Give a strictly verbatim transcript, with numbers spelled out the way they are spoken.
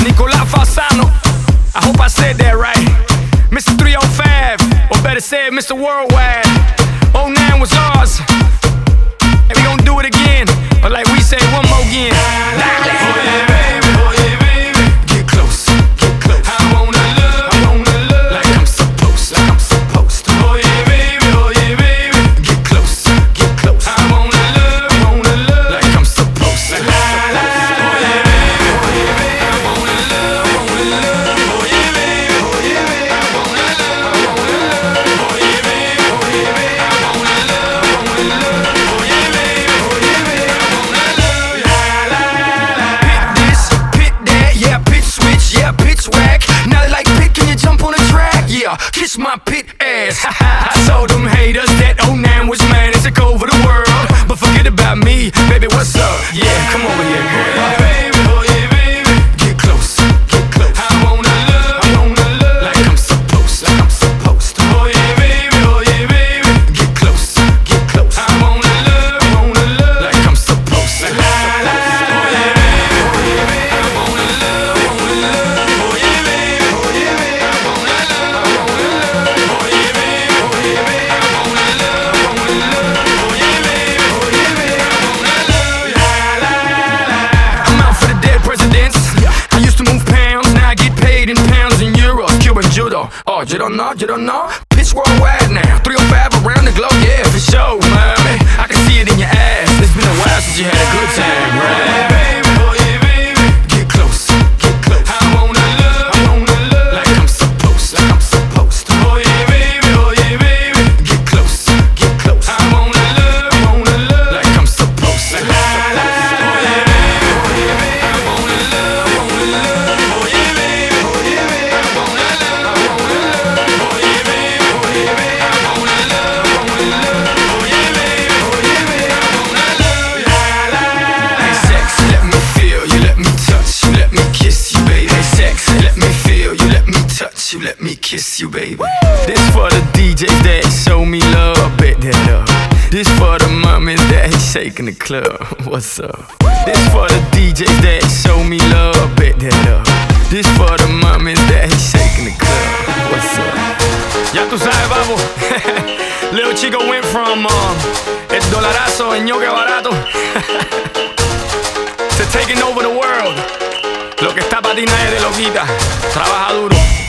Nicolás Fasano. I hope I said that right. Mister three oh five, or better said, Mister Worldwide. oh nine was ours, and we gon' do it again, or like we say, one more again. Dale. Oh yeah, baby, oh yeah, baby. Get close, get close. I wanna love, I wanna love like I'm supposed, like I'm supposed to. Oh yeah, baby, oh yeah, baby. Get close, get close. I wanna love, I wanna love like I'm supposed, like I'm supposed to. Oh yeah, baby, oh yeah, baby. I wanna love, I wanna love. Oh yeah, baby, oh yeah, baby. I wanna love, I wanna love. Oh yeah, baby, oh yeah, baby. I wanna love, I wanna love. Oh yeah, baby, oh yeah, baby. I wanna love. La la la. Pick this, pick that, yeah, pitch switch, yeah, pitch whack. Not like picking, you jump on the track, yeah, kiss my pit ass. I told them haters that oh nine was mine and took over the world, but forget about me, baby, what's up? Yeah, come over here, girl. Oh yeah, baby, oh yeah, baby. Get close, get close. I wanna love, I wanna love like I'm supposed, like I'm supposed to. Oh yeah, baby, oh yeah, baby. Get close, get close. I wanna love, I wanna love like I'm supposed, like I'm supposed to. Oh yeah, baby, oh yeah, baby. I wanna love, I wanna love. Oh yeah, baby, oh yeah, baby. I wanna love, I wanna love. Oh yeah, baby, oh yeah, baby. I wanna love, I wanna love. Oh yeah, baby, oh yeah, baby. I wanna love. La la la. I'm out for the dead presidents. I used to move pounds, now I get paid in pounds and euros. Cuban judo. Oh, you don't know, you don't know? Pitch worldwide now. three oh five around the globe, yeah, for sure, mommy. I can see it in your ass. It's been a while since you had a good time, right? Baby, oh yeah, baby. Get close, get close. I wanna love, I wanna love like I'm supposed, like I'm supposed to. Oh yeah, baby, oh yeah, baby. Get close, get close. I wanna love, I wanna love like I'm supposed, like I'm supposed to. Oh yeah, baby, oh yeah, baby. I wanna love, I wanna love. Oh yeah, baby, oh yeah, baby. I wanna love, I wanna love. Oh yeah, baby, oh yeah, baby. I wanna love, I wanna love. Oh yeah, baby, oh yeah, baby. I wanna love. La la la. Hey sex, let me feel you, let me touch you, let me kiss you, baby. Hey sex, let me feel you, let me touch you, let me kiss you, baby. This for the D Js that show me love, bet that up. This for the mummies that ain't shaking the club. What's up? This for the D Js that show me love, bet that up. This for the mummies that ain't shaking the club. What's up? Ya tú sabes, vamos. Little Chico went from um, el dolarazo en ñoque barato to taking over the world. Lo que está para ti nadie te lo quita. Trabaja duro.